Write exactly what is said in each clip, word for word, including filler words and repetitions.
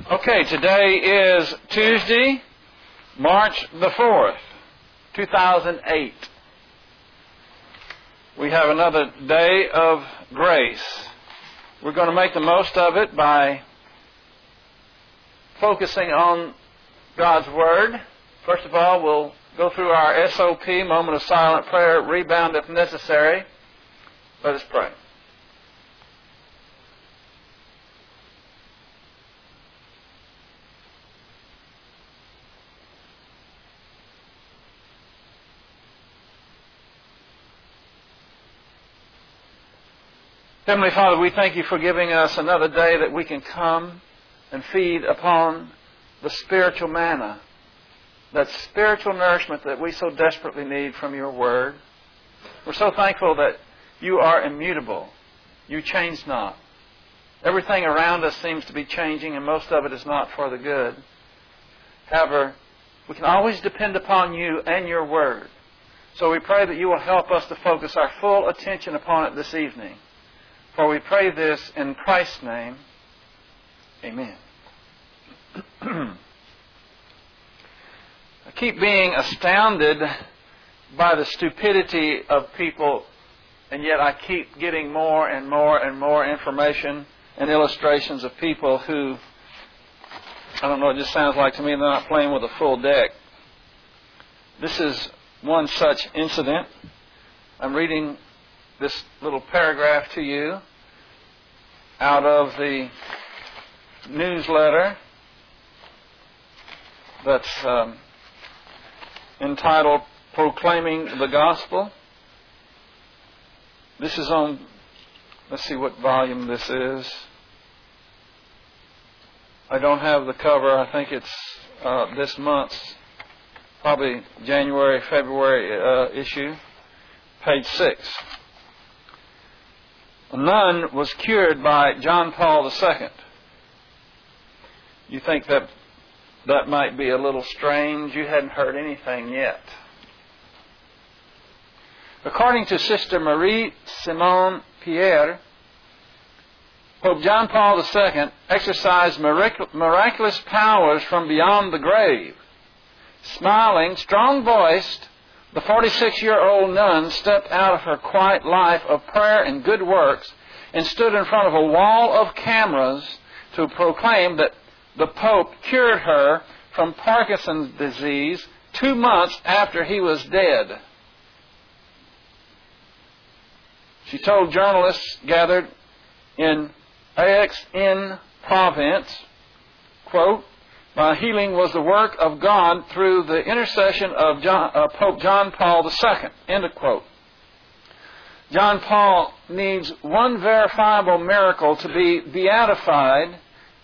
Okay, today is Tuesday, March the fourth, two thousand eight. We have another day of grace. We're going to make the most of it by focusing on God's Word. First of all, we'll go through our S O P, moment of silent prayer, rebound if necessary. Let us pray. Heavenly Father, we thank you for giving us another day that we can come and feed upon the spiritual manna, that spiritual nourishment that we so desperately need from your Word. We're so thankful that you are immutable. You change not. Everything around us seems to be changing, and most of it is not for the good. However, we can always depend upon you and your Word. So we pray that you will help us to focus our full attention upon it this evening. For we pray this in Christ's name. Amen. I keep being astounded by the stupidity of people, and yet I keep getting more and more and more information and illustrations of people who, I don't know, it just sounds like to me they're not playing with a full deck. This is one such incident. I'm reading this little paragraph to you out of the newsletter that's um, entitled Proclaiming the Gospel. This is on, let's see what volume this is. I don't have the cover. I think it's uh, this month's, probably January, February uh, issue, page six. A nun was cured by John Paul the Second. You think that that might be a little strange? You hadn't heard anything yet. According to Sister Marie Simone Pierre, Pope John Paul the Second exercised mirac- miraculous powers from beyond the grave. Smiling, strong-voiced, the forty-six-year-old nun stepped out of her quiet life of prayer and good works and stood in front of a wall of cameras to proclaim that the Pope cured her from Parkinson's disease two months after he was dead. She told journalists gathered in Aix-en-Provence, quote, "My healing was the work of God through the intercession of John, uh, Pope John Paul the Second." End of quote. John Paul needs one verifiable miracle to be beatified,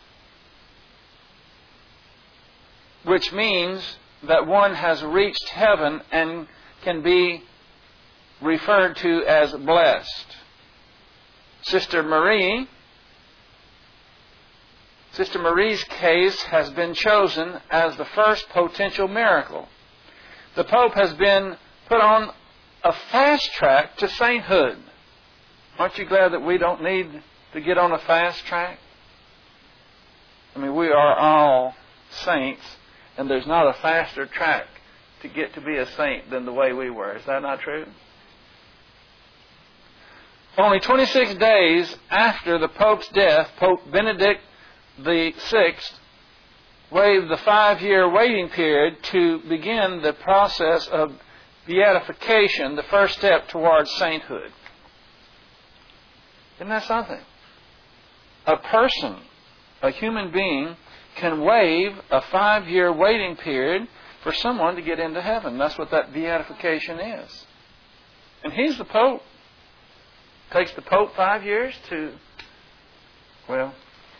which means that one has reached heaven and can be referred to as blessed. Sister Marie Sister Marie's case has been chosen as the first potential miracle. The Pope has been put on a fast track to sainthood. Aren't you glad that we don't need to get on a fast track? I mean, we are all saints, and there's not a faster track to get to be a saint than the way we were. Is that not true? Only twenty-six days after the Pope's death, Pope Benedict the Sixth waived the five-year waiting period to begin the process of beatification, the first step towards sainthood. Isn't that something? A person, a human being, can waive a five-year waiting period for someone to get into heaven. That's what that beatification is. And he's the Pope. It takes the Pope five years to, well,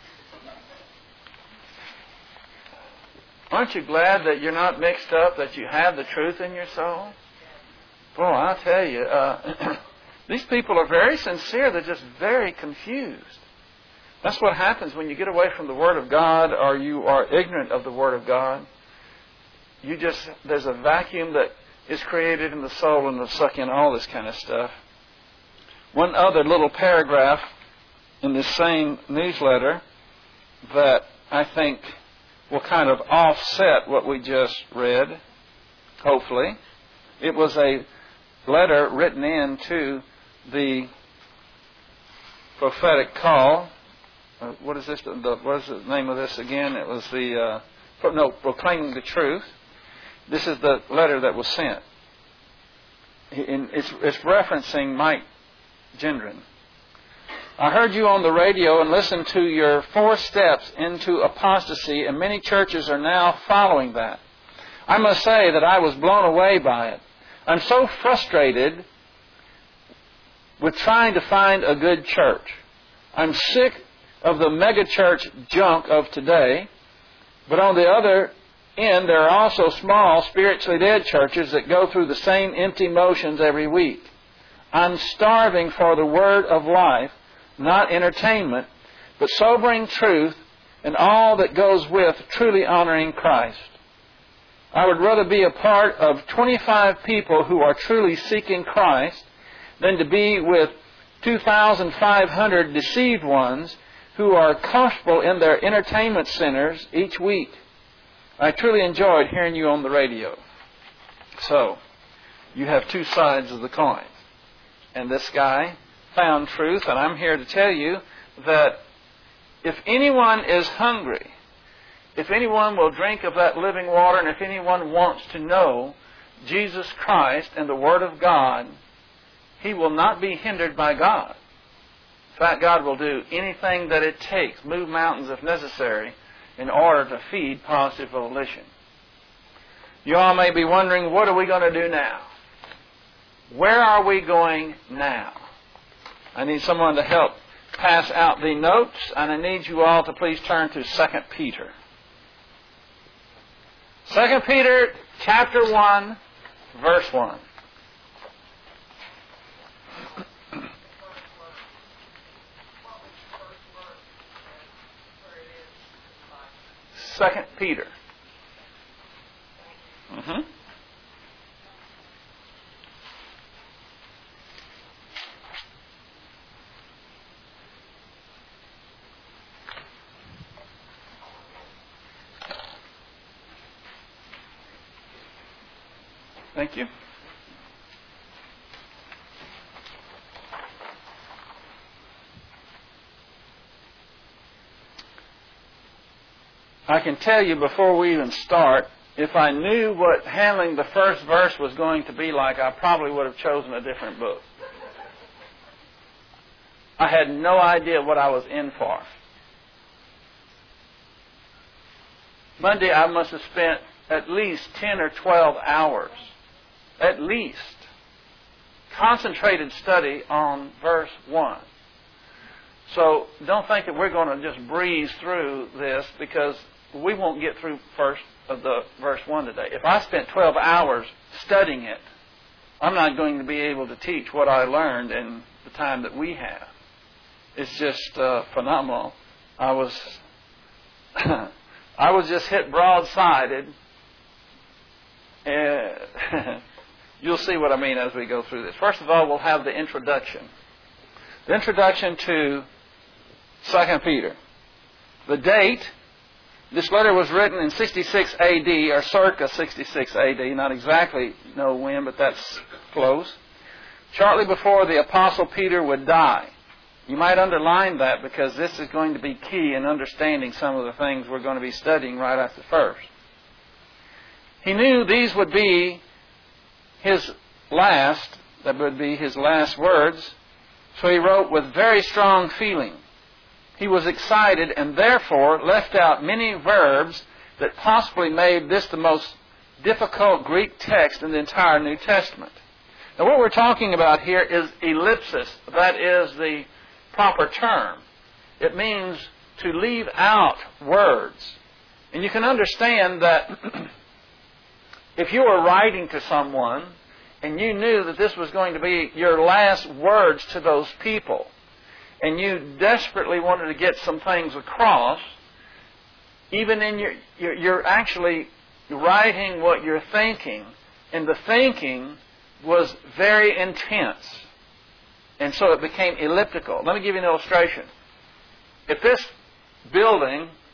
aren't you glad that you're not mixed up, that you have the truth in your soul? Boy, I'll tell you, uh, these people are very sincere. They're just very confused. That's what happens when you get away from the Word of God or you are ignorant of the Word of God. You just, there's a vacuum that is created in the soul and will suck in all this kind of stuff. One other little paragraph in this same newsletter that I think, will kind of offset what we just read, hopefully. It was a letter written in to the prophetic call. Uh, what is this? The, what is the name of this again? It was the, uh, pro, no, proclaiming the truth. This is the letter that was sent. In, it's, it's referencing Mike Gendron. I heard you on the radio and listened to your four steps into apostasy, and many churches are now following that. I must say that I was blown away by it. I'm so frustrated with trying to find a good church. I'm sick of the megachurch junk of today, but on the other end, there are also small, spiritually dead churches that go through the same empty motions every week. I'm starving for the word of life, not entertainment, but sobering truth and all that goes with truly honoring Christ. I would rather be a part of twenty-five people who are truly seeking Christ than to be with two thousand five hundred deceived ones who are comfortable in their entertainment centers each week. I truly enjoyed hearing you on the radio. So, you have two sides of the coin. And this guy found truth, and I'm here to tell you that if anyone is hungry, if anyone will drink of that living water, and if anyone wants to know Jesus Christ and the Word of God, he will not be hindered by God. In fact, God will do anything that it takes, move mountains if necessary, in order to feed positive volition. You all may be wondering, what are we going to do now? Where are we going now? I need someone to help pass out the notes, and I need you all to please turn to Second Peter. Second Peter chapter one, verse one. Second Peter. Mm-hmm. Thank you. I can tell you before we even start, if I knew what handling the first verse was going to be like, I probably would have chosen a different book. I had no idea what I was in for. Monday I must have spent at least ten or twelve hours, at least, concentrated study on verse one. So don't think that we're going to just breeze through this, because we won't get through first of the verse one today. If I spent twelve hours studying it, I'm not going to be able to teach what I learned in the time that we have. It's just uh, phenomenal. I was I was just hit broadsided. Uh, you'll see what I mean as we go through this. First of all, we'll have the introduction. The introduction to Second Peter. The date. This letter was written in sixty-six A D, or circa sixty-six A D, not exactly know when, but that's close. Shortly before the Apostle Peter would die. You might underline that, because this is going to be key in understanding some of the things we're going to be studying right after first. He knew these would be his last, that would be his last words, so he wrote with very strong feeling. He was excited and therefore left out many verbs that possibly made this the most difficult Greek text in the entire New Testament. Now, what we're talking about here is ellipsis. That is the proper term. It means to leave out words. And you can understand that if you were writing to someone and you knew that this was going to be your last words to those people, and you desperately wanted to get some things across, even in your, you're, you're actually writing what you're thinking, and the thinking was very intense. And so it became elliptical. Let me give you an illustration. If this building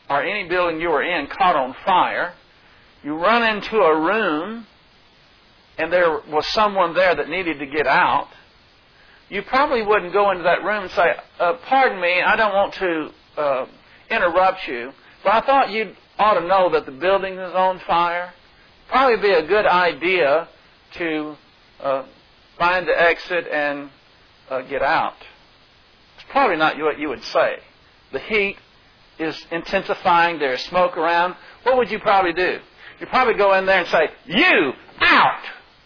or any building you were in caught on fire, you run into a room and there was someone there that needed to get out, you probably wouldn't go into that room and say, uh, pardon me, I don't want to uh, interrupt you, but I thought you ought to know that the building is on fire. Probably be a good idea to uh, find the exit and uh, get out. It's probably not what you would say. The heat is intensifying. There's smoke around. What would you probably do? You'd probably go in there and say, you, out!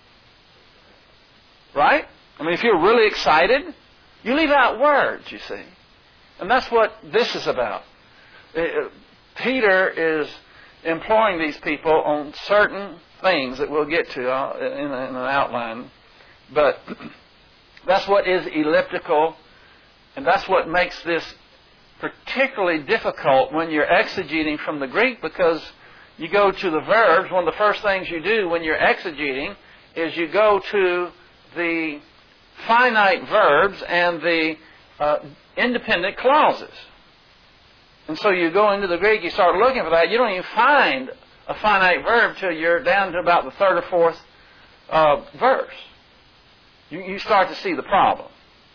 Right? I mean, if you're really excited, you leave out words, you see. And that's what this is about. Peter is imploring these people on certain things that we'll get to in an outline. But that's what is elliptical, and that's what makes this particularly difficult when you're exegeting from the Greek, because you go to the verbs. One of the first things you do when you're exegeting is you go to the finite verbs and the uh, independent clauses. And so you go into the Greek, you start looking for that. You don't even find a finite verb till you're down to about the third or fourth uh, verse. You, you start to see the problem.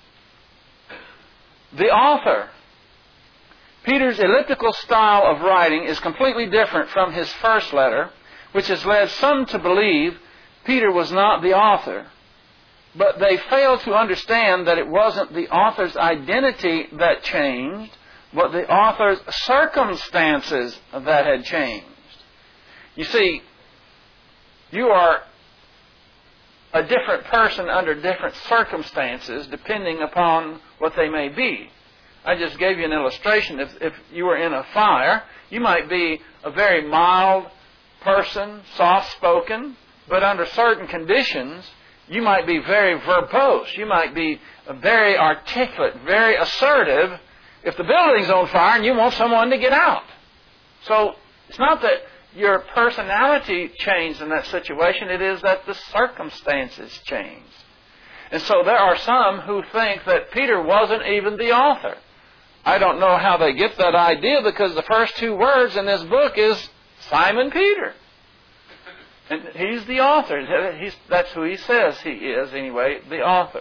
The author. Peter's elliptical style of writing is completely different from his first letter, which has led some to believe Peter was not the author. But they fail to understand that it wasn't the author's identity that changed, but the author's circumstances that had changed. You see, you are a different person under different circumstances depending upon what they may be. I just gave you an illustration. If, if you were in a fire, you might be a very mild person, soft-spoken, but under certain conditions, you might be very verbose. You might be very articulate, very assertive if the building's on fire and you want someone to get out. So it's not that your personality changed in that situation. It is that the circumstances changed. And so there are some who think that Peter wasn't even the author. I don't know how they get that idea, because the first two words in this book is Simon Peter. And he's the author. He's, that's who he says he is, anyway, the author.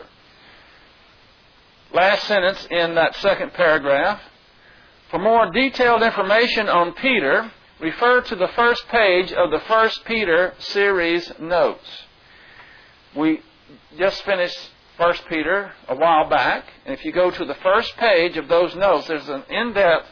Last sentence in that second paragraph. For more detailed information on Peter, refer to the first page of the First Peter series notes. We just finished First Peter a while back, and if you go to the first page of those notes, there's an in-depth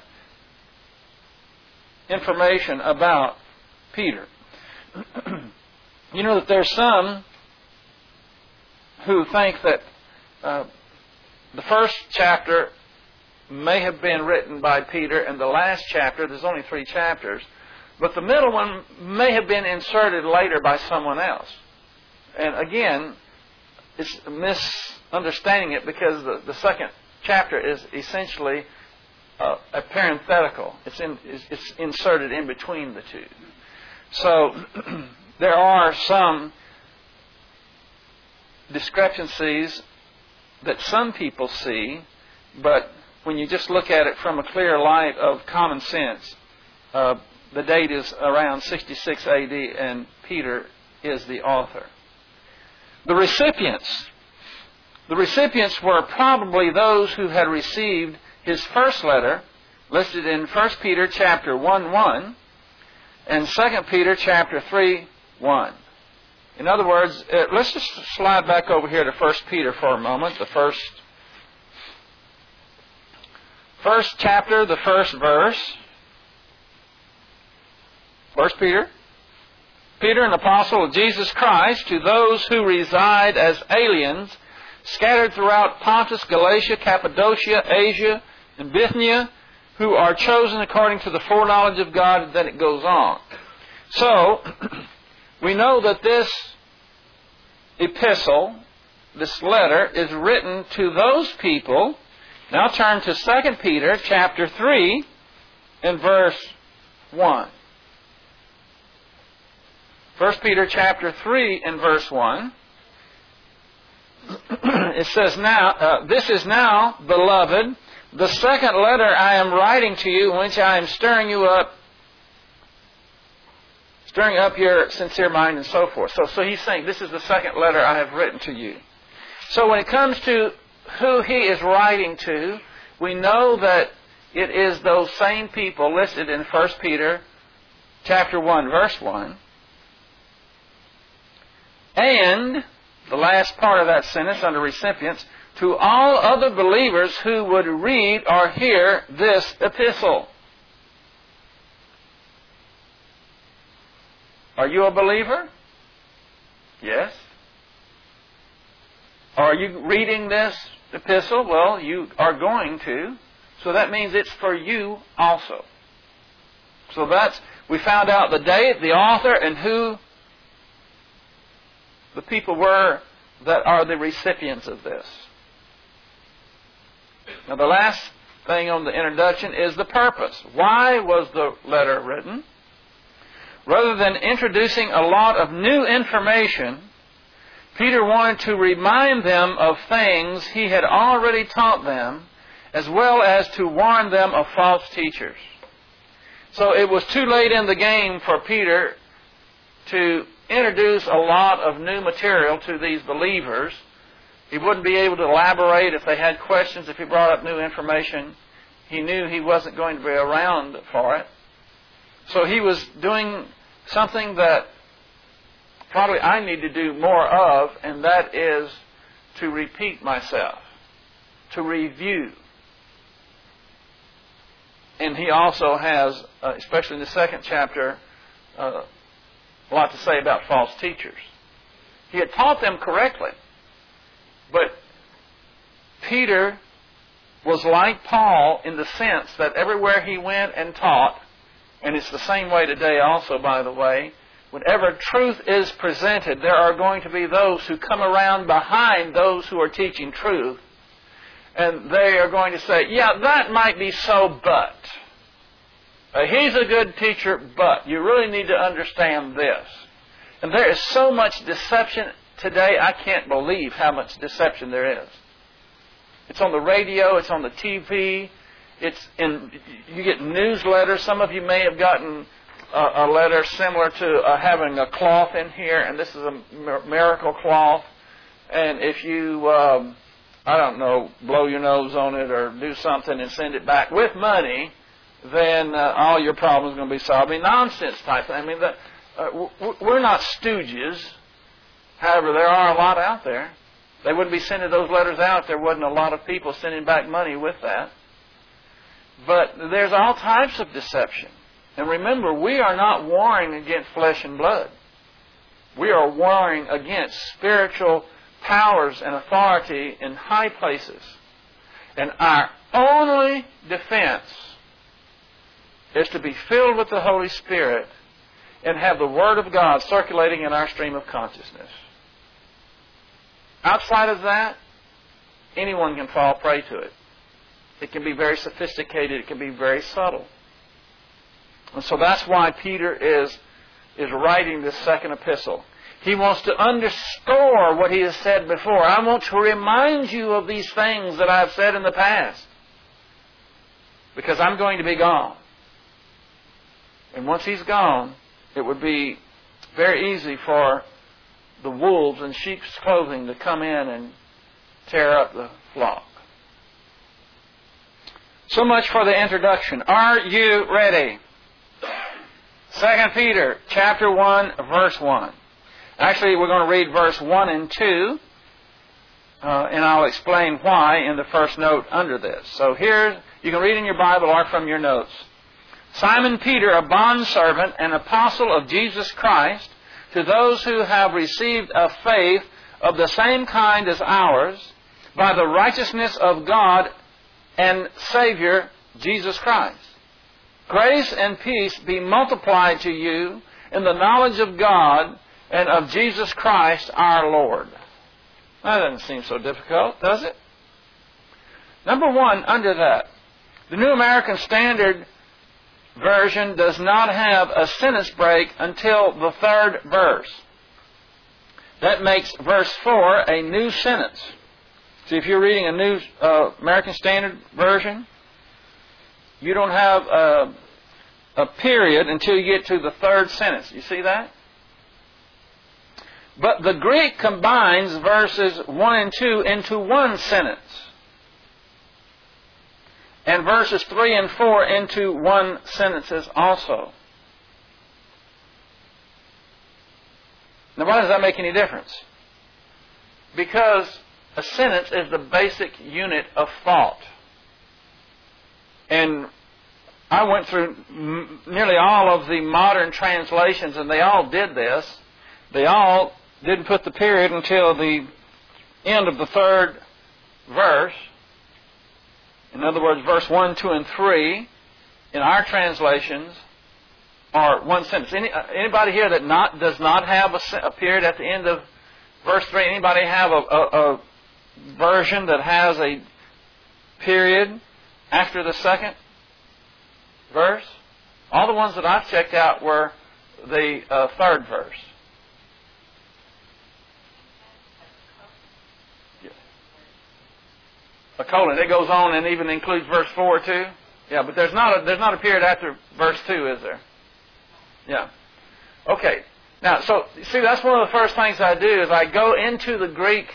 information about Peter. You know that there's some who think that uh, the first chapter may have been written by Peter, and the last chapter, there's only three chapters, but the middle one may have been inserted later by someone else. And again, it's misunderstanding it, because the, the second chapter is essentially uh, a parenthetical. It's, in, it's, it's inserted in between the two. So there are some discrepancies that some people see, but when you just look at it from a clear light of common sense, uh, the date is around sixty-six A D and Peter is the author. The recipients. The recipients were probably those who had received his first letter, listed in First Peter chapter one one and Second Peter chapter three one. In other words, uh, let's just slide back over here to First Peter for a moment, the first, first chapter, the first verse. First Peter. Peter, an apostle of Jesus Christ, to those who reside as aliens, scattered throughout Pontus, Galatia, Cappadocia, Asia, and Bithynia, who are chosen according to the foreknowledge of God, and then it goes on. So, we know that this epistle, this letter, is written to those people. Now turn to Second Peter chapter three and verse one. First Peter chapter three and verse one. It says, "Now, uh, this is now, beloved, the second letter I am writing to you, in which I am stirring you up, stirring up your sincere mind and so forth. So, so he's saying, this is the second letter I have written to you. So when it comes to who he is writing to, we know that it is those same people listed in First Peter chapter one, verse one. And the last part of that sentence under recipients, to all other believers who would read or hear this epistle. Are you a believer? Yes. Are you reading this epistle? Well, you are going to. So that means it's for you also. So that's, we found out the date, the author, and who the people were that are the recipients of this. Now the last thing on the introduction is the purpose. Why was the letter written? Rather than introducing a lot of new information, Peter wanted to remind them of things he had already taught them, as well as to warn them of false teachers. So it was too late in the game for Peter to introduce a lot of new material to these believers. He wouldn't be able to elaborate if they had questions, if he brought up new information. He knew he wasn't going to be around for it. So he was doing something that probably I need to do more of, and that is to repeat myself, to review. And he also has, uh, especially in the second chapter, uh, a lot to say about false teachers. He had taught them correctly, but Peter was like Paul in the sense that everywhere he went and taught, and it's the same way today also, by the way, whenever truth is presented, there are going to be those who come around behind those who are teaching truth, and they are going to say, yeah, that might be so, but uh, he's a good teacher, but you really need to understand this. And there is so much deception today, I can't believe how much deception there is. It's on the radio, it's on the T V, it's in, you get newsletters. Some of you may have gotten a, a letter similar to uh, having a cloth in here, and this is a miracle cloth. And if you, um, I don't know, blow your nose on it or do something and send it back with money, then uh, all your problems are going to be solved. I mean, nonsense type thing. I mean, the, uh, w- we're not stooges. However, there are a lot out there. They wouldn't be sending those letters out if there wasn't a lot of people sending back money with that. But there's all types of deception. And remember, we are not warring against flesh and blood. We are warring against spiritual powers and authority in high places. And our only defense is to be filled with the Holy Spirit and have the Word of God circulating in our stream of consciousness. Outside of that, anyone can fall prey to it. It can be very sophisticated. It can be very subtle. And so that's why Peter is, is writing this second epistle. He wants to underscore what he has said before. I want to remind you of these things that I've said in the past, because I'm going to be gone. And once he's gone, it would be very easy for the wolves in sheep's clothing to come in and tear up the flock. So much for the introduction. Are you ready? Second Peter chapter one, verse one. Actually, we're going to read verse one and two, uh, and I'll explain why in the first note under this. So here, you can read in your Bible or from your notes. Simon Peter, a bondservant and apostle of Jesus Christ, to those who have received a faith of the same kind as ours, by the righteousness of God and Savior, Jesus Christ. Grace and peace be multiplied to you in the knowledge of God and of Jesus Christ our Lord. That doesn't seem so difficult, does it? Number one, under that, the New American Standard Version does not have a sentence break until the third verse. That makes verse four a new sentence. See, if you're reading a New uh, American Standard Version, you don't have a, a period until you get to the third sentence. You see that? But the Greek combines verses one and two into one sentence, and verses three and four into one sentences also. Now, why does that make any difference? Because a sentence is the basic unit of thought. And I went through m- nearly all of the modern translations, and they all did this. They all didn't put the period until the end of the third verse. In other words, verse one, two, and three in our translations are one sentence. Any, uh, anybody here that not does not have a, a period at the end of verse three? Anybody have a, a, a version that has a period after the second verse? All the ones that I've checked out were the uh, third verse. A colon. It goes on and even includes verse four too. Yeah, but there's not a there's not a period after verse two, is there? Yeah. Okay. Now, so see, that's one of the first things I do is I go into the Greek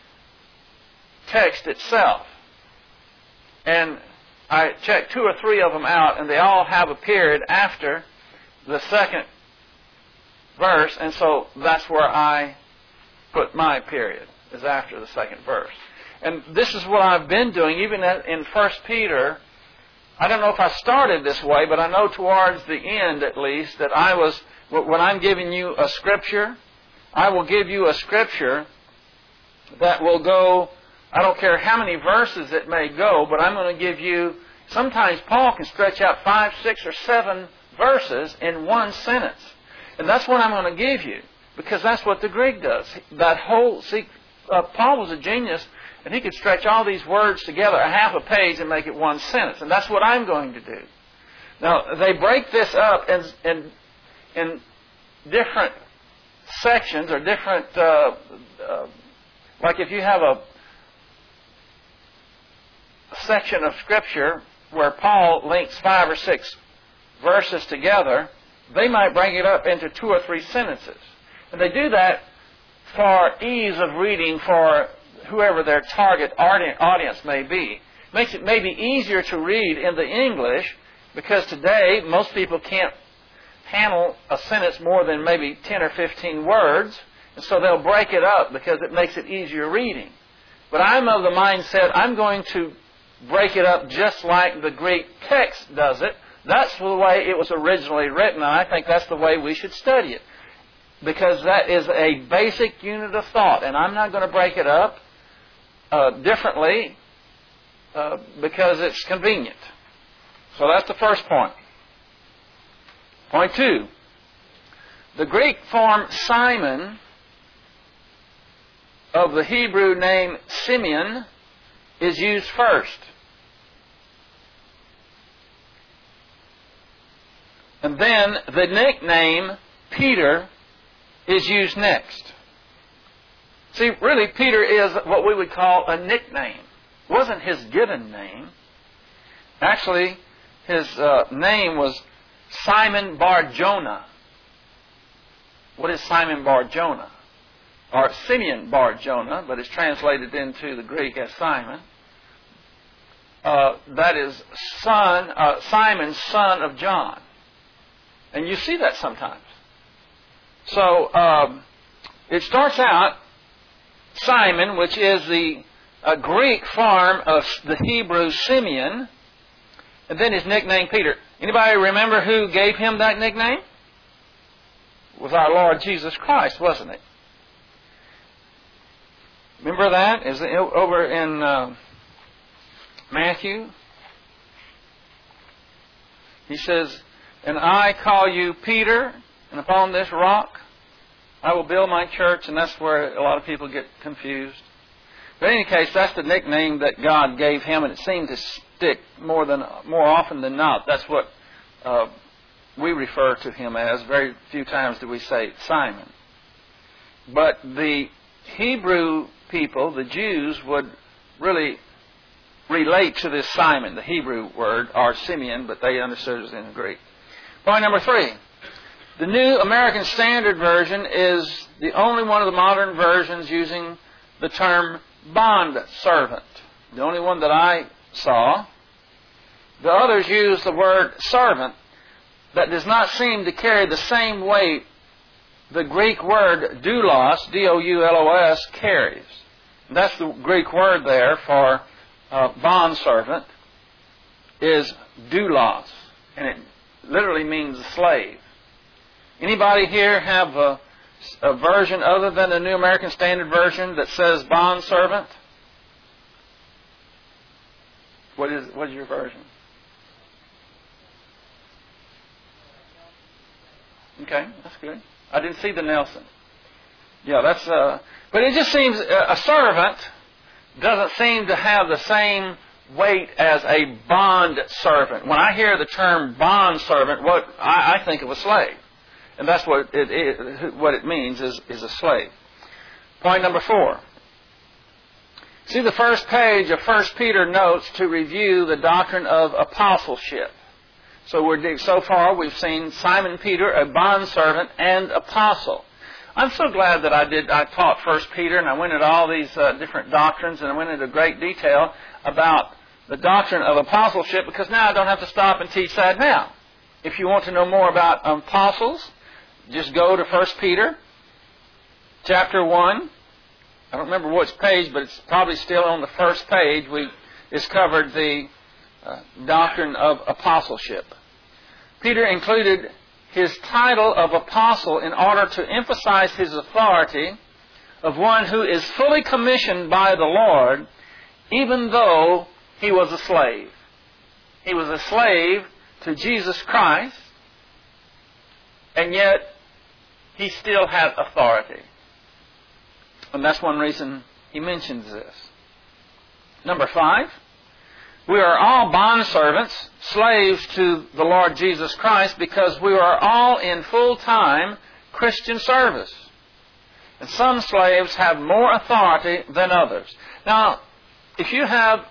text itself, and I check two or three of them out, and they all have a period after the second verse, and so that's where I put my period, is after the second verse. And this is what I've been doing, even in First Peter. I don't know if I started this way, but I know towards the end, at least, that I was, when I'm giving you a scripture, I will give you a scripture that will go, I don't care how many verses it may go, but I'm going to give you, sometimes Paul can stretch out five, six, or seven verses in one sentence. And that's what I'm going to give you, because that's what the Greek does. That whole, see, uh, Paul was a genius. And he could stretch all these words together, a half a page, and make it one sentence. And that's what I'm going to do. Now, they break this up in, in, in different sections or different, uh, uh, like if you have a, a section of Scripture where Paul links five or six verses together, they might break it up into two or three sentences. And they do that for ease of reading for whoever their target audience may be. Makes it maybe easier to read in the English, because today most people can't handle a sentence more than maybe ten or fifteen words, and so they'll break it up because it makes it easier reading. But I'm of the mindset I'm going to break it up just like the Greek text does it. That's the way it was originally written, and I think that's the way we should study it, because that is a basic unit of thought, and I'm not going to break it up Uh, differently uh, because it's convenient. So that's the first point. Point two. The Greek form Simon of the Hebrew name Simeon is used first. And then the nickname Peter is used next. See, really, Peter is what we would call a nickname. It wasn't his given name. Actually, his uh, name was Simon Bar-Jonah. What is Simon Bar-Jonah? Or Simeon Bar-Jonah, but it's translated into the Greek as Simon. Uh, that is son, uh, Simon, son of John. And you see that sometimes. So, um, it starts out Simon, which is the uh, Greek form of the Hebrew Simeon, and then his nickname Peter. Anybody remember who gave him that nickname? It was our Lord Jesus Christ, wasn't it? Remember that? Is it over in uh, Matthew? He says, "And I call you Peter, and upon this rock I will build my church," and that's where a lot of people get confused. But in any case, that's the nickname that God gave him, and it seemed to stick more than more often than not. That's what uh, we refer to him as. Very few times do we say Simon. But the Hebrew people, the Jews, would really relate to this Simon, the Hebrew word, or Simeon, but they understood it was in Greek. Point number three. The New American Standard Version is the only one of the modern versions using the term bond servant. The only one that I saw. The others use the word servant that does not seem to carry the same weight the Greek word doulos, D O U L O S, carries. That's the Greek word there for uh, bond servant, is doulos, and it literally means slave. Anybody here have a, a version other than the New American Standard Version that says bond servant? What is what is your version? Okay, that's good. I didn't see the Nelson. Yeah, that's. Uh, but it just seems uh, a servant doesn't seem to have the same weight as a bond servant. When I hear the term bond servant, what I, I think of a slave, and that's what it, it what it means is is a slave. Point number four. See the first page of First Peter notes to review the doctrine of apostleship. So we're so far we've seen Simon Peter, a bondservant and apostle. I'm so glad that I did. I taught First Peter, and I went into all these uh, different doctrines, and I went into great detail about the doctrine of apostleship, because now I don't have to stop and teach that now. If you want to know more about apostles, just go to First Peter, chapter one. I don't remember which page, but it's probably still on the first page. We discovered the uh, doctrine of apostleship. Peter included his title of apostle in order to emphasize his authority of one who is fully commissioned by the Lord, even though he was a slave. He was a slave to Jesus Christ, and yet he still had authority. And that's one reason he mentions this. Number five, we are all bondservants, slaves to the Lord Jesus Christ, because we are all in full-time Christian service. And some slaves have more authority than others. Now, if you have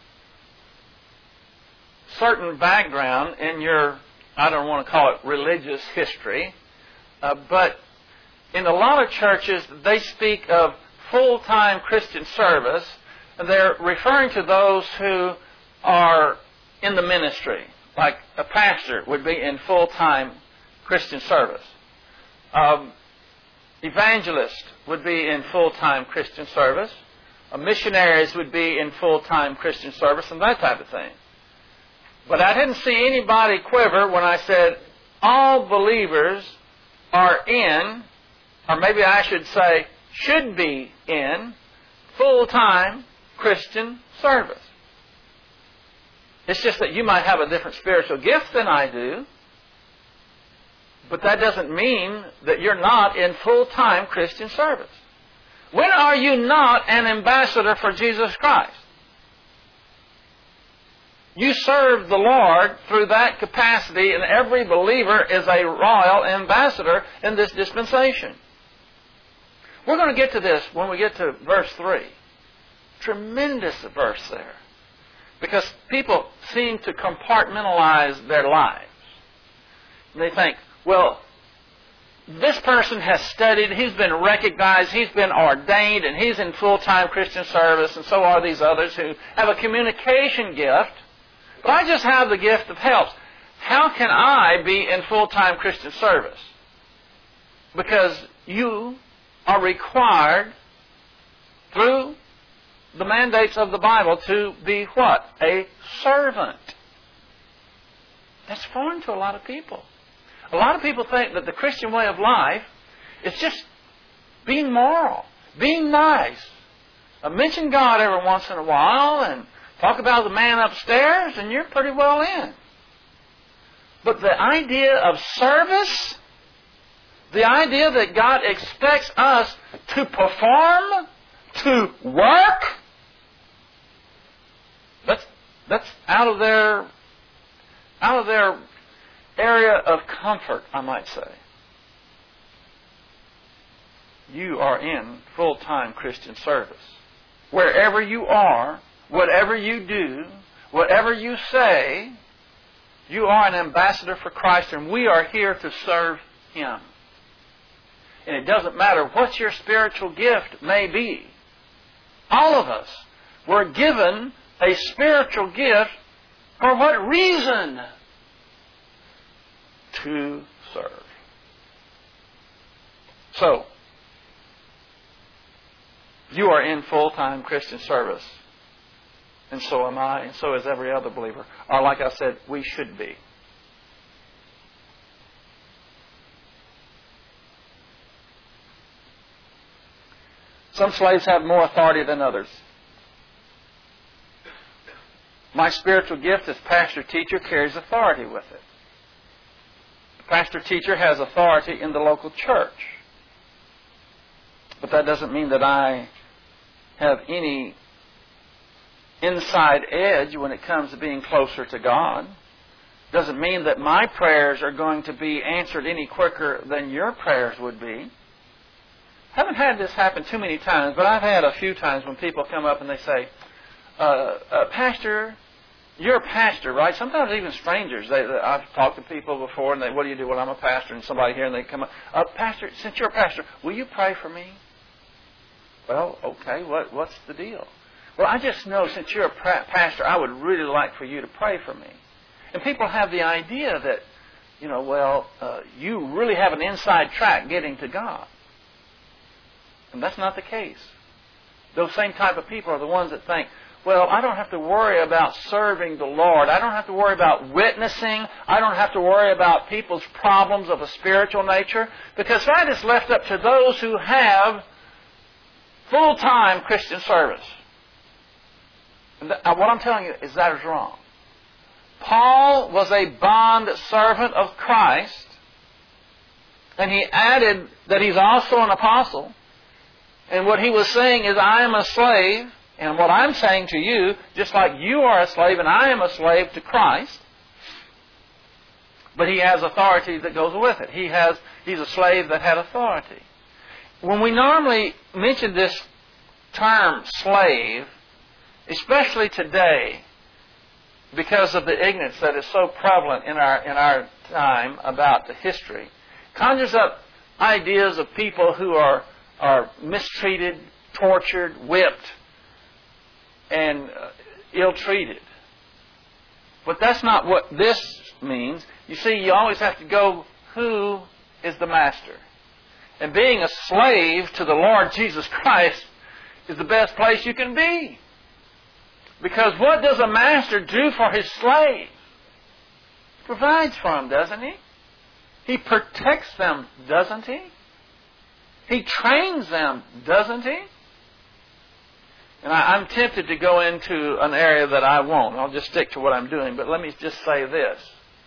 certain background in your, I don't want to call it religious history, uh, but in a lot of churches, they speak of full-time Christian service, and they're referring to those who are in the ministry, like a pastor would be in full-time Christian service. Um, evangelist would be in full-time Christian service. Uh, missionaries would be in full-time Christian service, and that type of thing. But I didn't see anybody quiver when I said all believers are in, or maybe I should say should be in, full-time Christian service. It's just that you might have a different spiritual gift than I do, but that doesn't mean that you're not in full-time Christian service. When are you not an ambassador for Jesus Christ? You serve the Lord through that capacity, and every believer is a royal ambassador in this dispensation. We're going to get to this when we get to verse three. Tremendous verse there. Because people seem to compartmentalize their lives. And they think, well, this person has studied, he's been recognized, he's been ordained, and he's in full-time Christian service, and so are these others who have a communication gift. But I just have the gift of helps. How can I be in full-time Christian service? Because you are required through the mandates of the Bible to be what? A servant. That's foreign to a lot of people. A lot of people think that the Christian way of life is just being moral, being nice. I mention God every once in a while and talk about the man upstairs, and you're pretty well in. But the idea of service, the idea that God expects us to perform, to work, that's that's out of their out of their area of comfort, I might say. You are in full-time Christian service. wherever you are, whatever you do, whatever you say, you are an ambassador for Christ, and we are here to serve Him. And it doesn't matter what your spiritual gift may be. All of us were given a spiritual gift. For what reason? To serve. So, you are in full-time Christian service. And so am I, and so is every other believer. Or like I said, we should be. Some slaves have more authority than others. My spiritual gift as pastor-teacher carries authority with it. The pastor-teacher has authority in the local church. But that doesn't mean that I have any inside edge when it comes to being closer to God. Doesn't mean that my prayers are going to be answered any quicker than your prayers would be. I haven't had this happen too many times, but I've had a few times when people come up and they say, uh, uh, Pastor, you're a pastor, right? Sometimes even strangers. They, they, I've talked to people before, and they, what do you do? Well, I'm a pastor, and somebody here, and they come up, uh, Pastor, since you're a pastor, will you pray for me? Well, okay, what, what's the deal? Well, I just know since you're a pra- pastor, I would really like for you to pray for me. And people have the idea that, you know, well, uh, you really have an inside track getting to God. And that's not the case. Those same type of people are the ones that think, well, I don't have to worry about serving the Lord. I don't have to worry about witnessing. I don't have to worry about people's problems of a spiritual nature, because that is left up to those who have full-time Christian service. And th- what I'm telling you is that is wrong. Paul was a bond servant of Christ, and he added that he's also an apostle. And what he was saying is, I am a slave, and what I'm saying to you, just like you are a slave and I am a slave to Christ, but he has authority that goes with it. He has, he's a slave that had authority. When we normally mention this term slave, especially today, because of the ignorance that is so prevalent in our in our time about the history, conjures up ideas of people who are are mistreated, tortured, whipped, and uh, ill-treated. But that's not what this means. You see, you always have to go, who is the master? And being a slave to the Lord Jesus Christ is the best place you can be. Because what does a master do for his slave? He provides for them, doesn't he? He protects them, doesn't he? He trains them, doesn't he? And I, I'm tempted to go into an area that I won't. I'll just stick to what I'm doing. But let me just say this.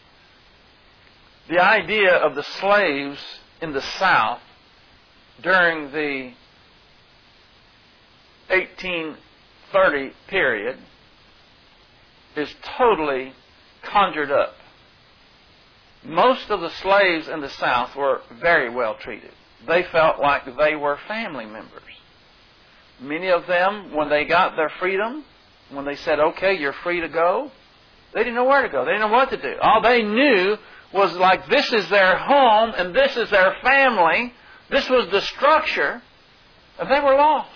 The idea of the slaves in the South during the eighteen thirty period is totally conjured up. Most of the slaves in the South were very well treated. They felt like they were family members. Many of them, when they got their freedom, when they said, okay, you're free to go, they didn't know where to go. They didn't know what to do. All they knew was like this is their home and this is their family. This was the structure, and they were lost.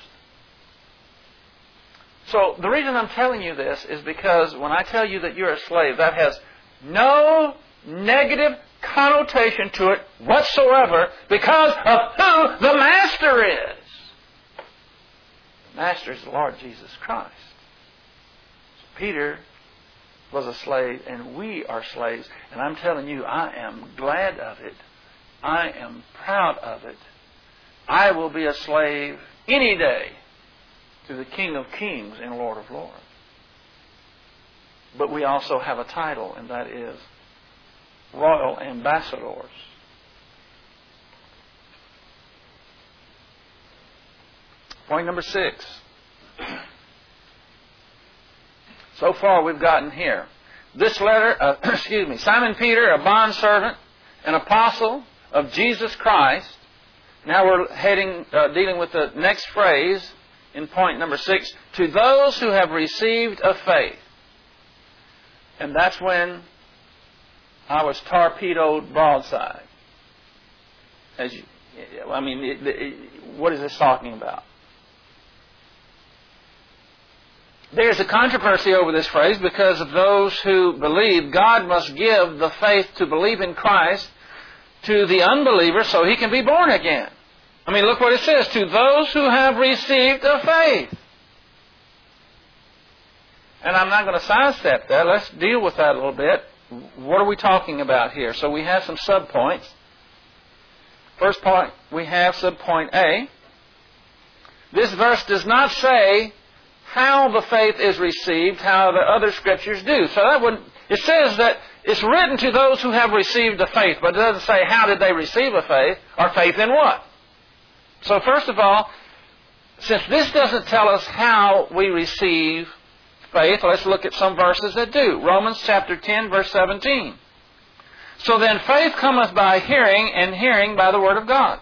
So the reason I'm telling you this is because when I tell you that you're a slave, that has no negative connotation to it whatsoever because of who the Master is. The Master is the Lord Jesus Christ. So Peter was a slave, and we are slaves. And I'm telling you, I am glad of it. I am proud of it. I will be a slave any day to the King of Kings and Lord of Lords. But we also have a title, and that is Royal Ambassadors. Point number six. So far we've gotten here. This letter, uh, excuse me, Simon Peter, a bondservant, an apostle of Jesus Christ. Now we're heading, uh, dealing with the next phrase, in point number six, to those who have received a faith. And that's when I was torpedoed broadside. As you, I mean, it, it, what is this talking about? There's a controversy over this phrase because of those who believe God must give the faith to believe in Christ to the unbeliever so he can be born again. I mean, look what it says, to those who have received a faith. And I'm not going to sidestep that. Let's deal with that a little bit. What are we talking about here? So we have some subpoints. First point, we have subpoint A. This verse does not say how the faith is received, how the other Scriptures do. So that would, it says that it's written to those who have received the faith, but it doesn't say how did they receive a faith, or faith in what. So first of all, since this doesn't tell us how we receive faith, let's look at some verses that do. Romans chapter ten, verse seventeen. So then faith cometh by hearing, and hearing by the Word of God.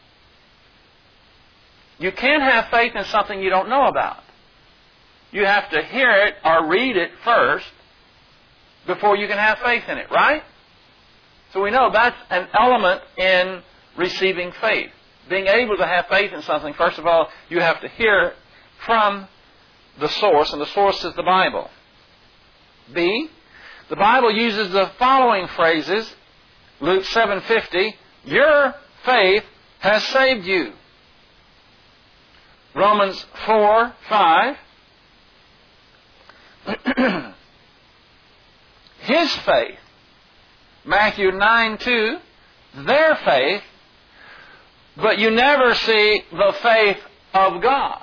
You can't have faith in something you don't know about. You have to hear it or read it first before you can have faith in it, right? So we know that's an element in receiving faith. Being able to have faith in something, first of all, you have to hear from the source, and the source is the Bible. B, the Bible uses the following phrases. Luke seven fifty, your faith has saved you. Romans four five, his faith. Matthew nine two, their faith. But you never see the faith of God.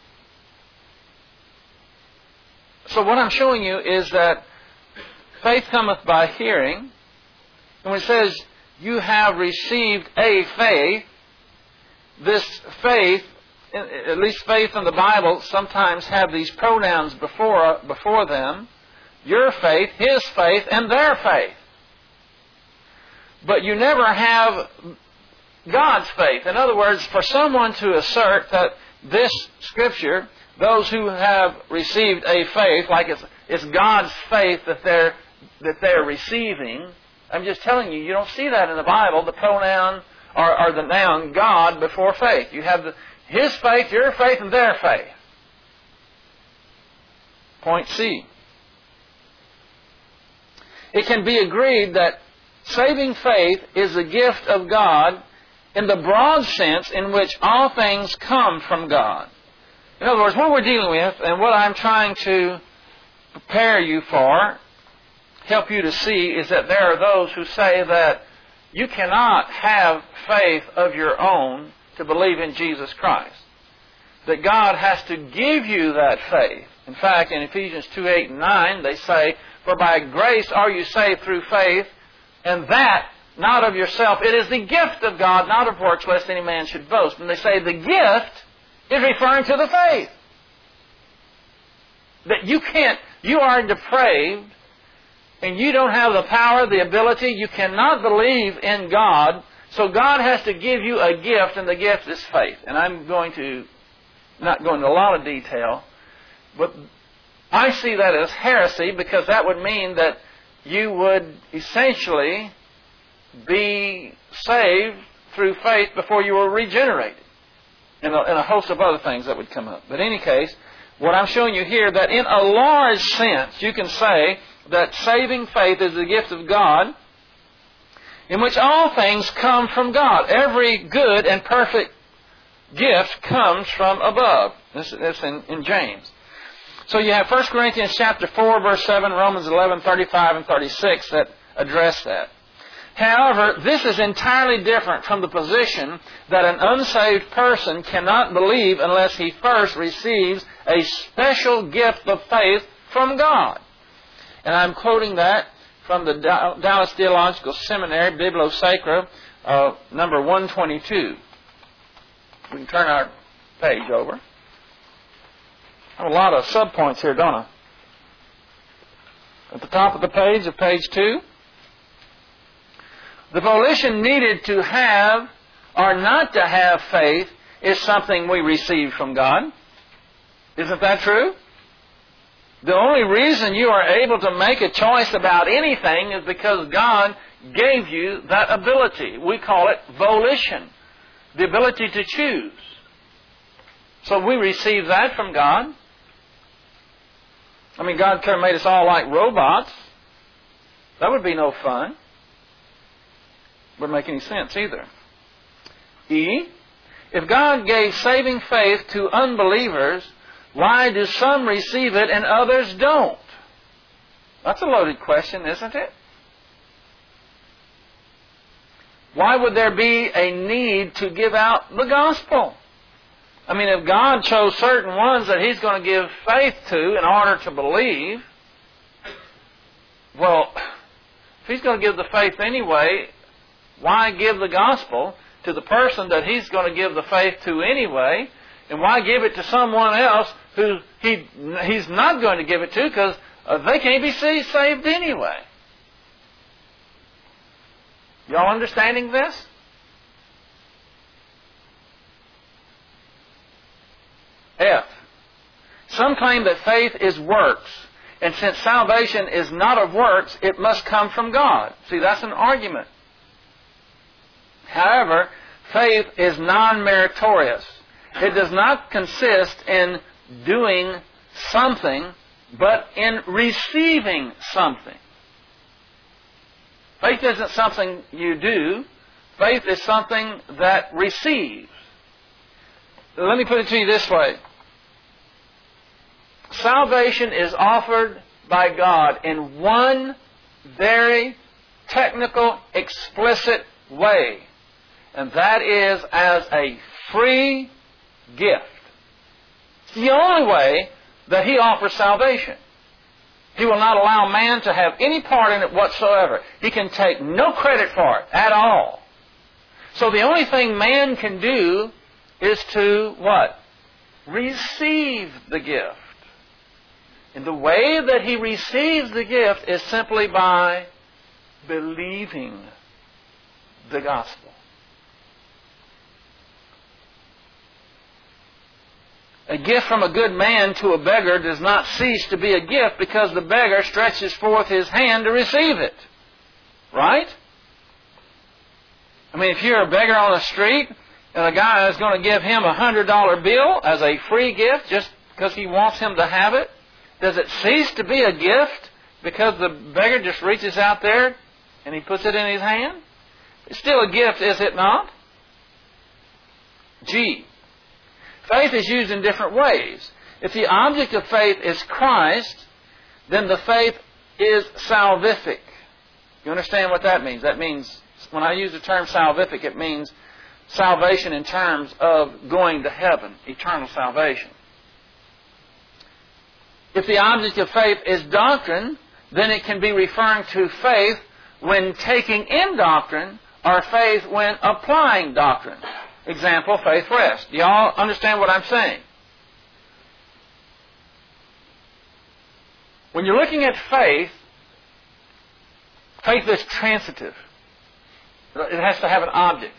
So what I'm showing you is that faith cometh by hearing. And when it says you have received a faith, this faith, at least faith in the Bible, sometimes have these pronouns before, before them. Your faith, his faith, and their faith. But you never have God's faith. In other words, for someone to assert that this Scripture, those who have received a faith, like it's, it's God's faith that they're, that they're receiving, I'm just telling you, you don't see that in the Bible, the pronoun or, or the noun God before faith. You have the, his faith, your faith, and their faith. Point C. It can be agreed that saving faith is a gift of God in the broad sense in which all things come from God. In other words, what we're dealing with and what I'm trying to prepare you for, help you to see, is that there are those who say that you cannot have faith of your own to believe in Jesus Christ. That God has to give you that faith. In fact, in Ephesians two, eight, and nine, they say, for by grace are you saved through faith, and that not of yourself. It is the gift of God, not of works, lest any man should boast. And they say the gift is referring to the faith. That you can't, you are depraved, and you don't have the power, the ability, you cannot believe in God, so God has to give you a gift, and the gift is faith. And I'm going to not go into a lot of detail, but I see that as heresy, because that would mean that you would essentially be saved through faith before you were regenerated. And a, and a host of other things that would come up. But in any case, what I'm showing you here, that in a large sense, you can say that saving faith is the gift of God, in which all things come from God. Every good and perfect gift comes from above. This is in, in James. So you have First Corinthians chapter four, verse seven, Romans eleven, thirty-five and thirty-six that address that. However, this is entirely different from the position that an unsaved person cannot believe unless he first receives a special gift of faith from God. And I'm quoting that from the Dallas Theological Seminary, Bibliosacra, uh, number one twenty-two. We can turn our page over. I have a lot of subpoints here, don't I? At the top of the page, of page two, the volition needed to have or not to have faith is something we receive from God. Isn't that true? The only reason you are able to make a choice about anything is because God gave you that ability. We call it volition, the ability to choose. So we receive that from God. I mean, God could have made us all like robots. That would be no fun. Wouldn't make any sense either. E, if God gave saving faith to unbelievers, why do some receive it and others don't? That's a loaded question, isn't it? Why would there be a need to give out the gospel? I mean, if God chose certain ones that He's going to give faith to in order to believe, well, if He's going to give the faith anyway, why give the gospel to the person that He's going to give the faith to anyway? And why give it to someone else who he, He's not going to give it to because uh, they can't be saved anyway? Y'all understanding this? F. Some claim that faith is works, and since salvation is not of works, it must come from God. See, that's an argument. However, faith is non-meritorious. It does not consist in doing something, but in receiving something. Faith isn't something you do. Faith is something that receives. Let me put it to you this way. Salvation is offered by God in one very technical, explicit way. And that is as a free gift. It's the only way that He offers salvation. He will not allow man to have any part in it whatsoever. He can take no credit for it at all. So the only thing man can do is to what? Receive the gift. And the way that he receives the gift is simply by believing the gospel. A gift from a good man to a beggar does not cease to be a gift because the beggar stretches forth his hand to receive it. Right? I mean, if you're a beggar on the street and a guy is going to give him a hundred dollar bill as a free gift just because he wants him to have it, does it cease to be a gift because the beggar just reaches out there and he puts it in his hand? It's still a gift, is it not? G. Faith is used in different ways. If the object of faith is Christ, then the faith is salvific. You understand what that means? That means, when I use the term salvific, it means salvation in terms of going to heaven, eternal salvation. If the object of faith is doctrine, then it can be referring to faith when taking in doctrine or faith when applying doctrine. Example, faith rest. Do y'all understand what I'm saying? When you're looking at faith, faith is transitive. It has to have an object.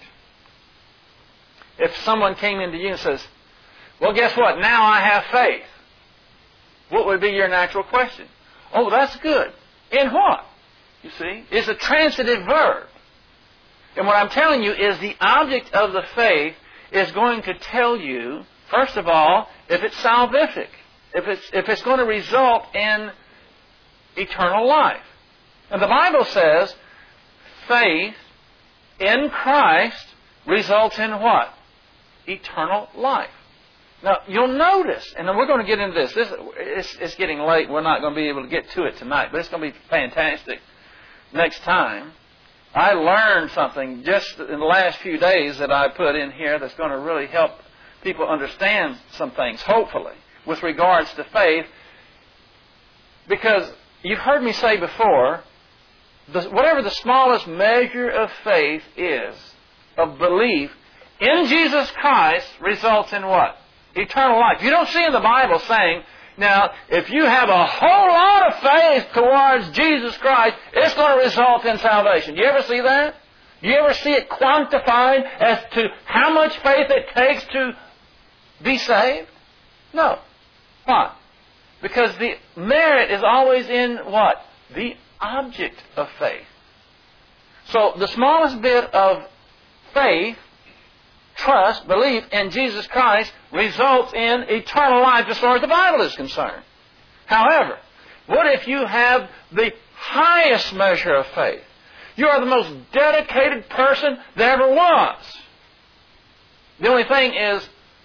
If someone came into you and says, well, guess what? Now I have faith. What would be your natural question? Oh, that's good. In what? You see? It's a transitive verb. And what I'm telling you is the object of the faith is going to tell you, first of all, if it's salvific, if it's, if it's going to result in eternal life. And the Bible says faith in Christ results in what? Eternal life. Now, you'll notice, and then we're going to get into this. this it's, it's getting late. We're not going to be able to get to it tonight, but it's going to be fantastic next time. I learned something just in the last few days that I put in here that's going to really help people understand some things, hopefully, with regards to faith. Because you've heard me say before, the, whatever the smallest measure of faith is, of belief in Jesus Christ, results in what? Eternal life. You don't see in the Bible saying, now, if you have a whole lot of faith towards Jesus Christ, it's going to result in salvation. Do you ever see that? Do you ever see it quantified as to how much faith it takes to be saved? No. Why? Because the merit is always in what? The object of faith. So the smallest bit of faith, trust, belief in Jesus Christ results in eternal life as far as the Bible is concerned. However, what if you have the highest measure of faith? You are the most dedicated person there ever was. The only thing is,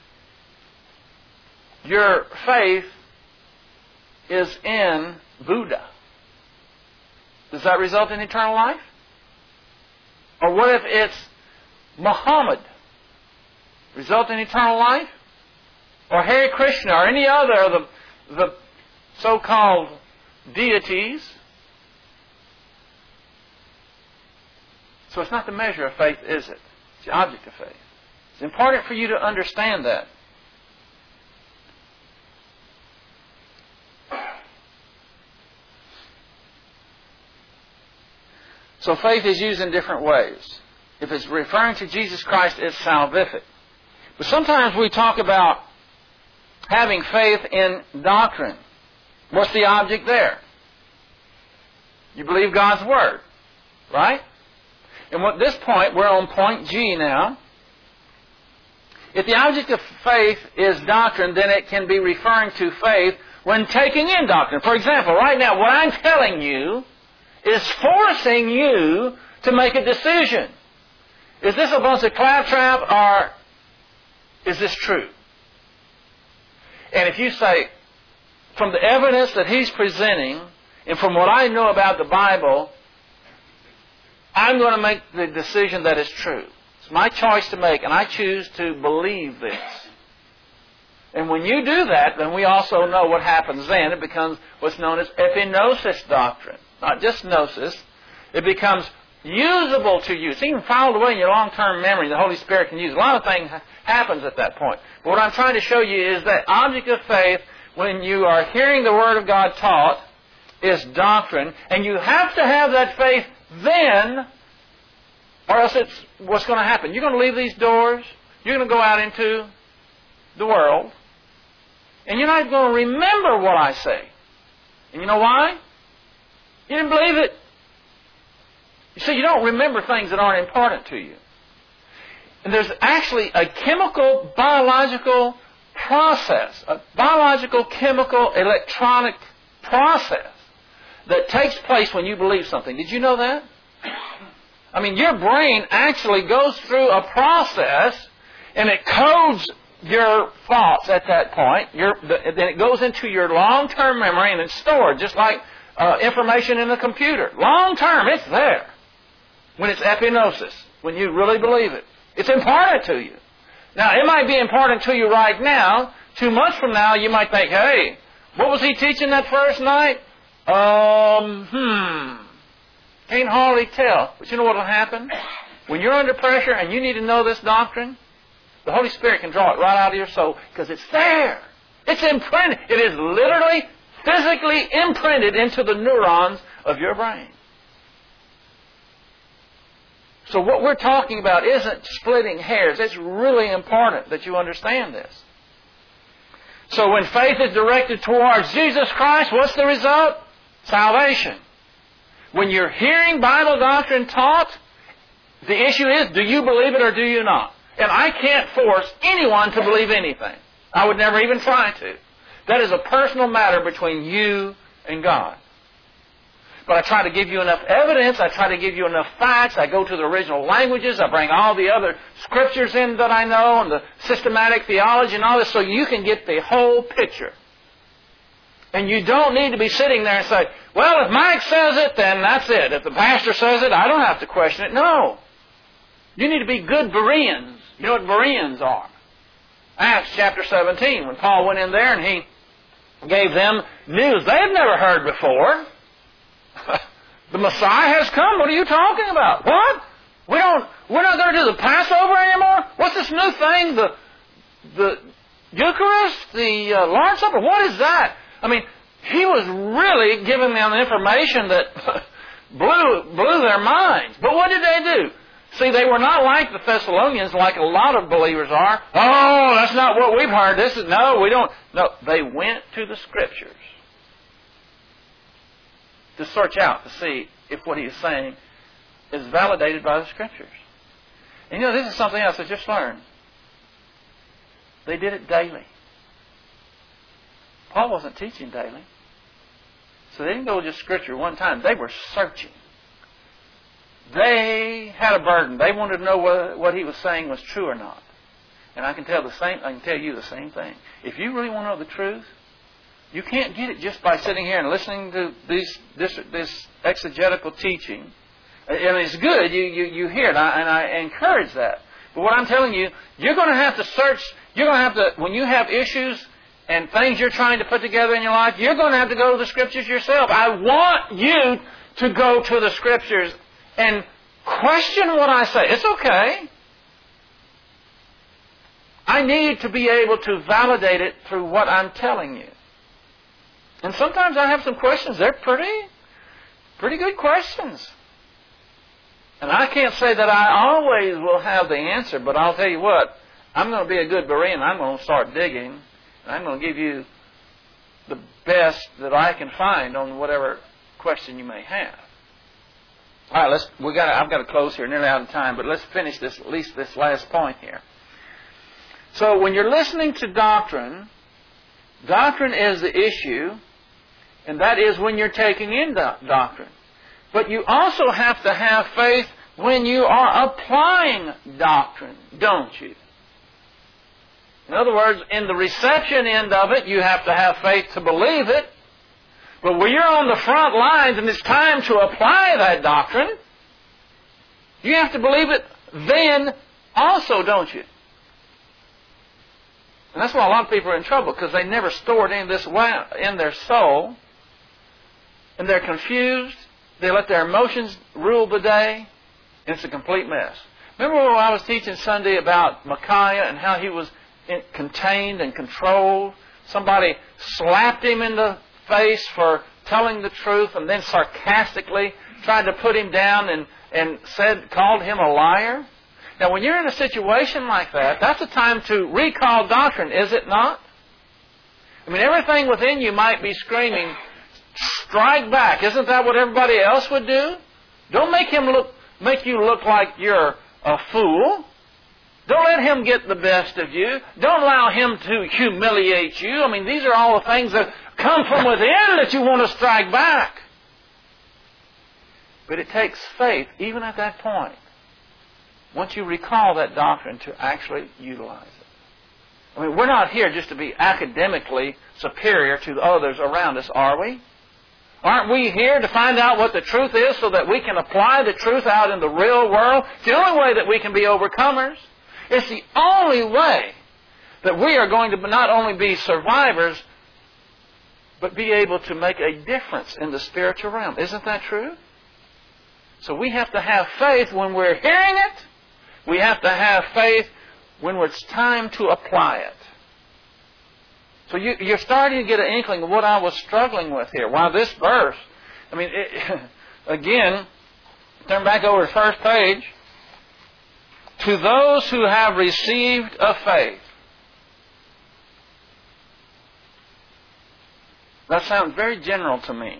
your faith is in Buddha. Does that result in eternal life? Or what if it's Muhammad? Result in eternal life? Or Hare Krishna, or any other of the, the so-called deities? So it's not the measure of faith, is it? It's the object of faith. It's important for you to understand that. So faith is used in different ways. If it's referring to Jesus Christ, it's salvific. But sometimes we talk about having faith in doctrine. What's the object there? You believe God's Word, right? And at this point, we're on point G now. If the object of faith is doctrine, then it can be referring to faith when taking in doctrine. For example, right now, what I'm telling you is forcing you to make a decision. Is this a bunch of claptrap, or is this true? And if you say, from the evidence that he's presenting, and from what I know about the Bible, I'm going to make the decision that is true. It's my choice to make, and I choose to believe this. And when you do that, then we also know what happens then. It becomes what's known as epignosis doctrine. Not just gnosis. It becomes usable to you. It's even filed away in your long-term memory. The Holy Spirit can use it. A lot of things happens at that point. But what I'm trying to show you is that object of faith, when you are hearing the Word of God taught, is doctrine. And you have to have that faith then, or else it's what's going to happen. You're going to leave these doors. You're going to go out into the world. And you're not going to remember what I say. And you know why? You didn't believe it. You see, you don't remember things that aren't important to you. And there's actually a chemical, biological process, a biological, chemical, electronic process that takes place when you believe something. Did you know that? I mean, your brain actually goes through a process, and it codes your thoughts at that point. Your, then it goes into your long-term memory, and it's stored, just like uh, information in a computer. Long-term, it's there. When it's epignosis, when you really believe it. It's important to you. Now, it might be important to you right now. Two months from now, you might think, hey, what was he teaching that first night? Um, hmm. Can't hardly tell. But you know what will happen? When you're under pressure and you need to know this doctrine, the Holy Spirit can draw it right out of your soul because it's there. It's imprinted. It is literally, physically imprinted into the neurons of your brain. So what we're talking about isn't splitting hairs. It's really important that you understand this. So when faith is directed towards Jesus Christ, what's the result? Salvation. When you're hearing Bible doctrine taught, the issue is, do you believe it or do you not? And I can't force anyone to believe anything. I would never even try to. That is a personal matter between you and God. But I try to give you enough evidence. I try to give you enough facts. I go to the original languages. I bring all the other scriptures in that I know and the systematic theology and all this so you can get the whole picture. And you don't need to be sitting there and say, well, if Mike says it, then that's it. If the pastor says it, I don't have to question it. No. You need to be good Bereans. You know what Bereans are? Acts chapter seventeen, when Paul went in there and he gave them news they've never heard before. The Messiah has come. What are you talking about? What? We don't, we're not going to do the Passover anymore? What's this new thing? The, the Eucharist? The uh, Lord's Supper? What is that? I mean, he was really giving them information that blew, blew their minds. But what did they do? See, they were not like the Thessalonians, like a lot of believers are. Oh, that's not what we've heard. This is, no, we don't. No, they went to the Scriptures to search out to see if what he is saying is validated by the Scriptures. And you know, this is something else I just learned. They did it daily. Paul wasn't teaching daily. So they didn't go to just Scripture one time. They were searching. They had a burden. They wanted to know whether what he was saying was true or not. And I can tell the same. I can tell you the same thing. If you really want to know the truth, you can't get it just by sitting here and listening to these, this, this exegetical teaching. And it's good. You, you, you hear it, and I encourage that. But what I'm telling you, you're going to have to search. You're going to have to, when you have issues and things you're trying to put together in your life, you're going to have to go to the Scriptures yourself. I want you to go to the Scriptures and question what I say. It's okay. I need to be able to validate it through what I'm telling you. And sometimes I have some questions. They're pretty, pretty good questions. And I can't say that I always will have the answer, but I'll tell you what, I'm going to be a good Berean. I'm going to start digging, and I'm going to give you the best that I can find on whatever question you may have. All right, let's. We got. I've got to close here. Nearly out of time, but let's finish this. At least this last point here. So, when you're listening to doctrine, doctrine is the issue, and that is when you're taking in do- doctrine. But you also have to have faith when you are applying doctrine, don't you? In other words, in the reception end of it, you have to have faith to believe it. But when you're on the front lines and it's time to apply that doctrine, you have to believe it then also, don't you? And that's why a lot of people are in trouble, because they never stored any of this in their soul, and they're confused. They let their emotions rule the day, and it's a complete mess. Remember when I was teaching Sunday about Micaiah and how he was contained and controlled? Somebody slapped him in the face for telling the truth, and then sarcastically tried to put him down and, and said, called him a liar. Now, when you're in a situation like that, that's a time to recall doctrine, is it not? I mean, everything within you might be screaming, strike back. Isn't that what everybody else would do? Don't make him look, make you look like you're a fool. Don't let him get the best of you. Don't allow him to humiliate you. I mean, these are all the things that come from within that you want to strike back. But it takes faith, even at that point, once you recall that doctrine, to actually utilize it. I mean, we're not here just to be academically superior to the others around us, are we? Aren't we here to find out what the truth is so that we can apply the truth out in the real world? It's the only way that we can be overcomers. It's the only way that we are going to not only be survivors, but be able to make a difference in the spiritual realm. Isn't that true? So we have to have faith when we're hearing it. We have to have faith when it's time to apply it. So you, you're starting to get an inkling of what I was struggling with here. Wow, this verse, I mean, it, again, turn back over to the first page. To those who have received a faith. That sounds very general to me.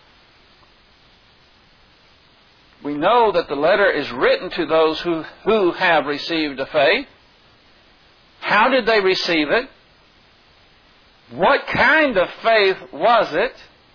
We know that the letter is written to those who, who have received a faith. How did they receive it? What kind of faith was it?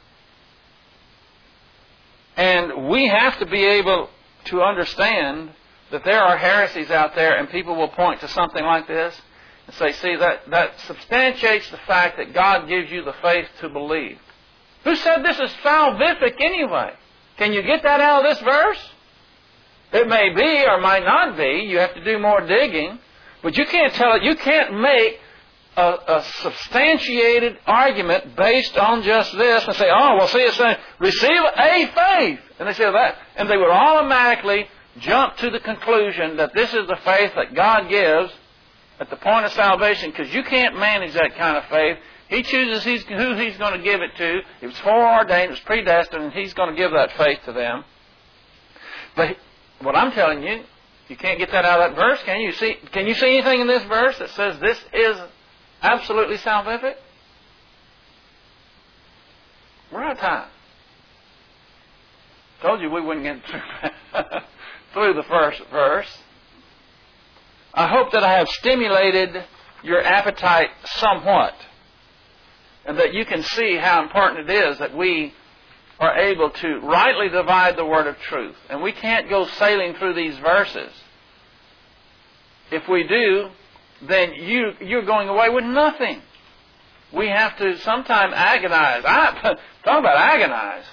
And we have to be able to understand that there are heresies out there, and people will point to something like this and say, see, that, that substantiates the fact that God gives you the faith to believe. Who said this is salvific anyway? Can you get that out of this verse? It may be or might not be. You have to do more digging. But you can't tell it. You can't make a, a substantiated argument based on just this and say, oh, well, see, it's saying, receive a faith. And they say that. And they would automatically jump to the conclusion that this is the faith that God gives at the point of salvation, because you can't manage that kind of faith. He chooses he's, who He's going to give it to. It was foreordained, it was predestined, and He's going to give that faith to them. But what I'm telling you, You can't get that out of that verse, can you? See, can you see anything in this verse that says this is absolutely salvific? We're out of time. Told you we wouldn't get through, through the first verse. I hope that I have stimulated your appetite somewhat, and that you can see how important it is that we are able to rightly divide the word of truth. And we can't go sailing through these verses. If we do, then you, you're going away with nothing. We have to sometime agonize. I, talk about agonize.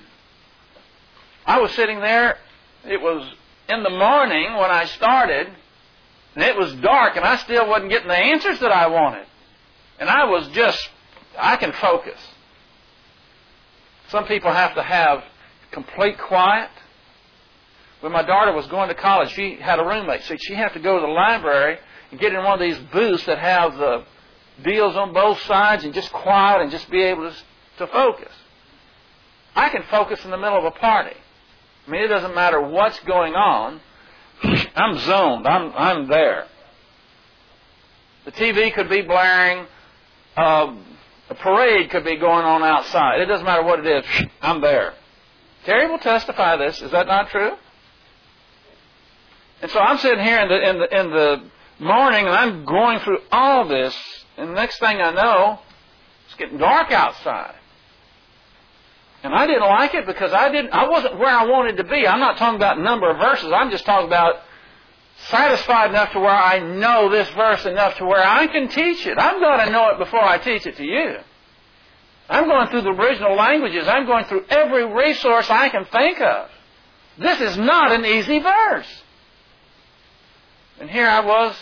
I was sitting there, it was in the morning when I started, and it was dark, and I still wasn't getting the answers that I wanted. And I was just, I can focus. Some people have to have complete quiet. When my daughter was going to college, she had a roommate, so she had to go to the library and get in one of these booths that have the deals on both sides and just quiet and just be able to, to focus. I can focus in the middle of a party. I mean, it doesn't matter what's going on. I'm zoned. I'm, I'm there. The T V could be blaring. Uh, a parade could be going on outside. It doesn't matter what it is. I'm there. Terry will testify this. Is that not true? And so I'm sitting here in the, in the, in the morning, and I'm going through all this, and the next thing I know, it's getting dark outside. And I didn't like it because I didn't. I wasn't where I wanted to be. I'm not talking about number of verses. I'm just talking about satisfied enough to where I know this verse enough to where I can teach it. I'm going to know it before I teach it to you. I'm going through the original languages. I'm going through every resource I can think of. This is not an easy verse. And here I was,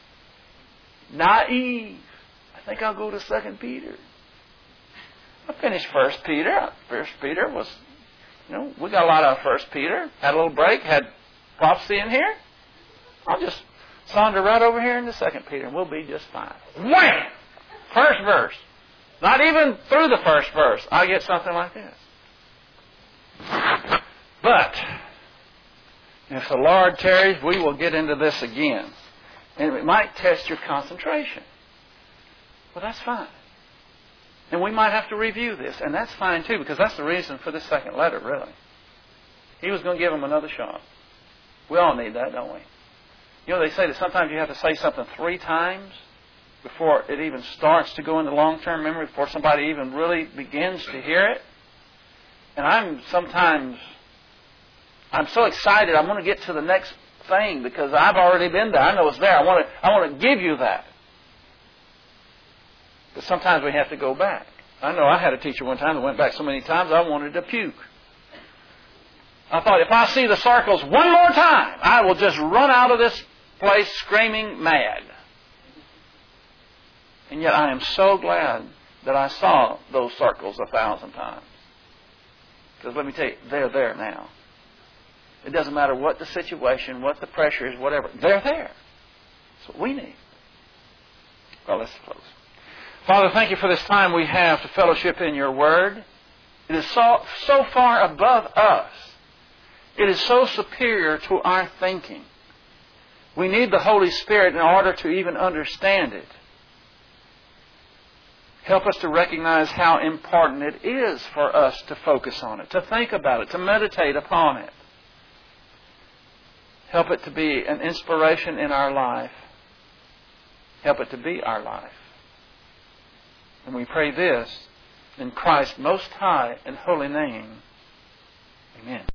naive. I think I'll go to Second Peter. I finished First Peter. First Peter was, you know, we got a lot of First Peter. Had a little break. Had prophecy in here. I'll just saunter right over here into Second Peter, and we'll be just fine. Wham! First verse. Not even through the first verse, I get something like this. But if the Lord tarries, we will get into this again, and it might test your concentration. Well, that's fine. And we might have to review this, and that's fine too, because that's the reason for this second letter, really. He was going to give them another shot. We all need that, don't we? You know, they say that sometimes you have to say something three times before it even starts to go into long-term memory, before somebody even really begins to hear it. And I'm sometimes, I'm so excited, I want to get to the next thing because I've already been there. I know it's there. I want to, I want to give you that. But sometimes we have to go back. I know I had a teacher one time that went back so many times I wanted to puke. I thought, if I see the circles one more time, I will just run out of this place screaming mad. And yet I am so glad that I saw those circles a thousand times. Because let me tell you, they're there now. It doesn't matter what the situation, what the pressure is, whatever. They're there. That's what we need. Well, let's close. Father, thank you for this time we have to fellowship in your word. It is so, so far above us. It is so superior to our thinking. We need the Holy Spirit in order to even understand it. Help us to recognize how important it is for us to focus on it, to think about it, to meditate upon it. Help it to be an inspiration in our life. Help it to be our life. And we pray this in Christ's most high and holy name. Amen.